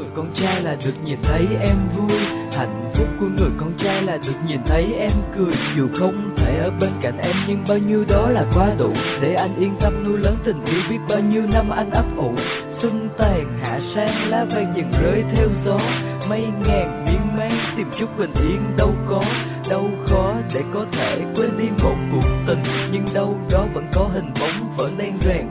con trai là được nhìn thấy em vui. Hạnh phúc của người con trai là được nhìn thấy em cười. Dù không thể ở bên cạnh em nhưng bao nhiêu đó là quá đủ, để anh yên tâm nuôi lớn tình yêu biết bao nhiêu năm anh ấp ủ. Xuân tàn hạ sang lá vàng dần rơi theo gió, mây ngàn miên man tìm chút bình yên đâu có. Đâu khó để có thể quên đi một cuộc tình, nhưng đâu đó vẫn có hình bóng vẫn đang ràng